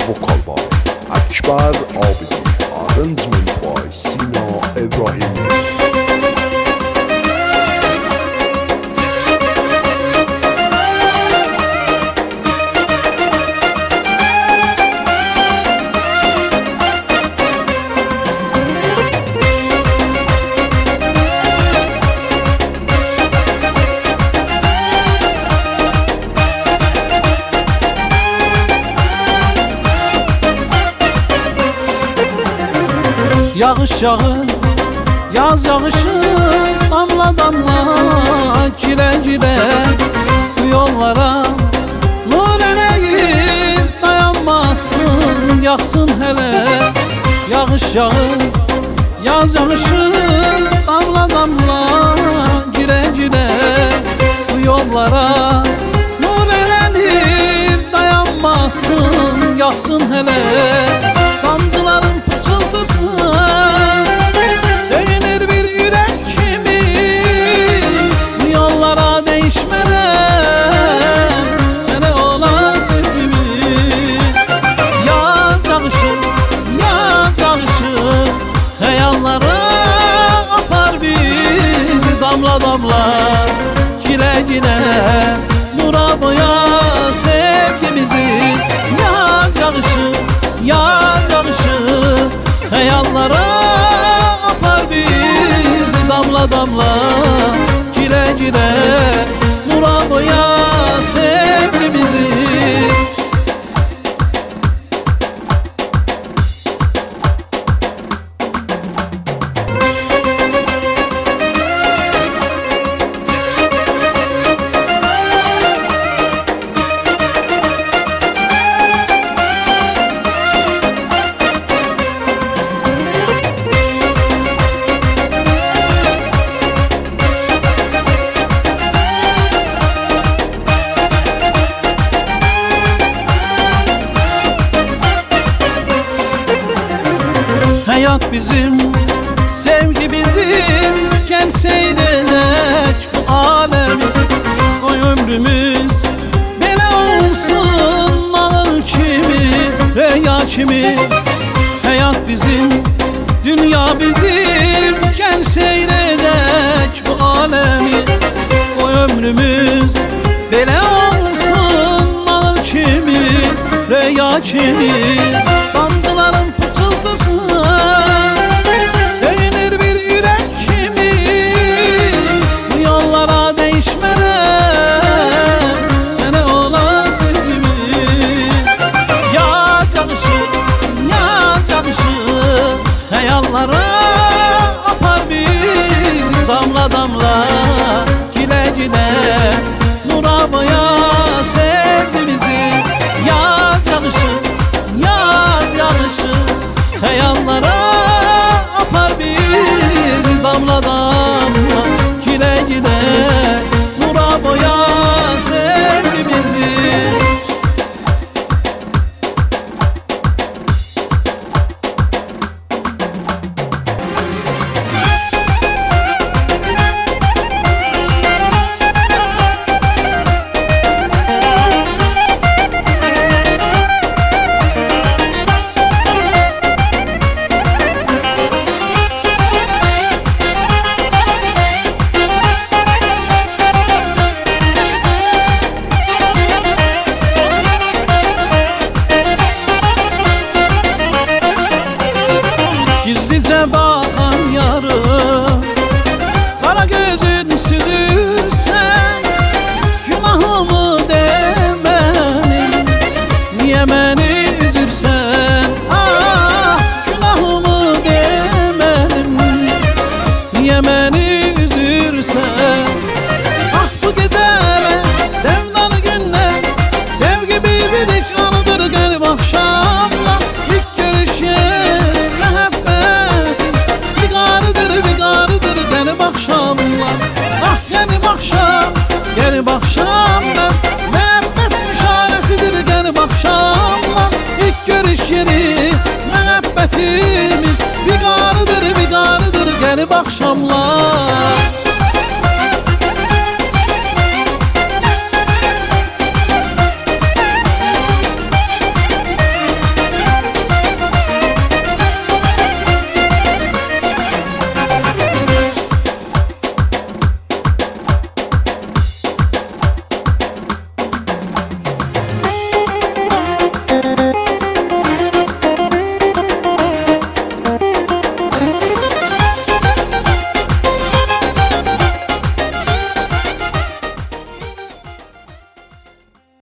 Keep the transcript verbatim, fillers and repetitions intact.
vokal by Akbar Abidi, arrangement by Sina Ibrahim. Yağış yağır, yaz yağışı, damla damla, çile çile. Bu yollara nur eleğin dayanmasın, yaksın hele. Yağış yağır, yaz yağışı, damla damla, çile çile. Bu yollara nur eleğin dayanmasın, yaksın hele. Damcıların pıçıltısı değinir bir yürek kimi. Bu yollara değişmeden sene olan sevgimi. Yaz yağışı, yaz yağışı, hayallara apar bizi damla damla, çile çile. Nura boya sevgimizi. Yaz yağışı, yaz yağışı, hayallara apar bizi damla damla, çile çile. Nura boya sevgimizi. Hayat bizim, sevgi bizim, gel seyredek bu alemi. O ömrümüz böyle olsun, ağır kimi, rüya kimi. Hayat bizim, dünya bizim, gel seyredek bu alemi. O ömrümüz böyle olsun, ağır kimi, rüya kimi.